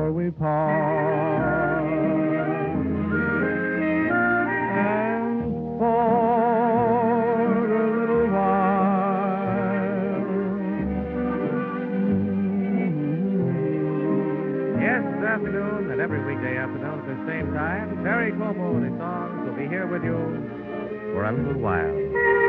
before we part. And for a little while. Yes, this afternoon and every weekday afternoon at the same time, Terry Como and his songs will be here with you for a little while.